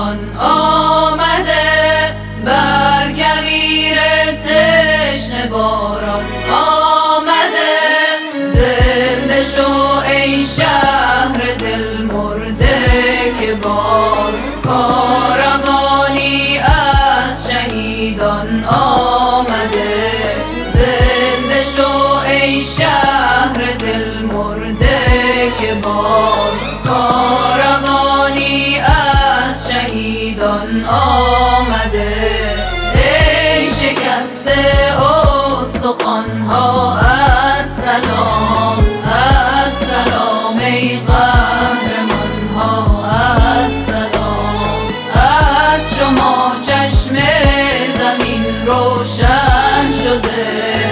باران آمده، بر کویر تشنه باران آمده. زنده شو ای شهر دل مرده که باز کاروانی از شهیدان آمده. زنده شو ای شهر دل مرده که باز کاروانی از شهیدان آمده. ای شکسته استخوان‌ها السلام، السلام ای قهرمان‌ها السلام. از شما چشم زمین روشن شده،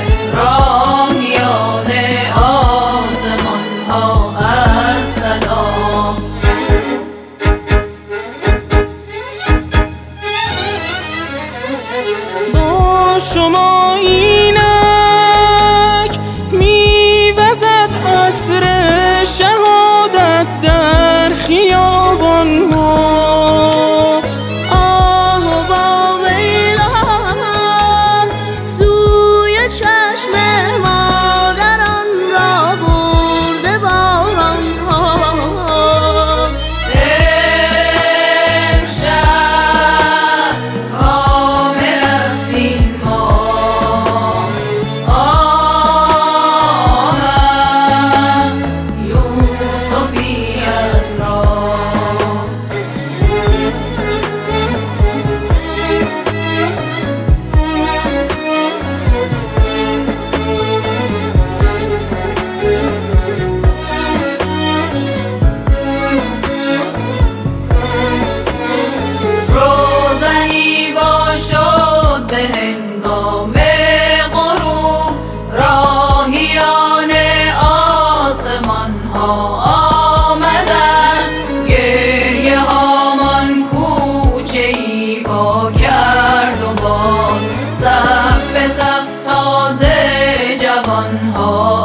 راهیان آسمان‌ها السلام. با شما اینک میوزد عصر شهادت در خیابان‌ها. آه با ویلان سوی چشم مادران را برده باران‌ها. امشب کامل است این ماه، آمد یوسفی از راه. روزنی وا شد به هنگام غروب، راهیان آسمان ها آمدند. گریه هامان کوچه ای با کرد و باز، صف به صف تازه جوان ها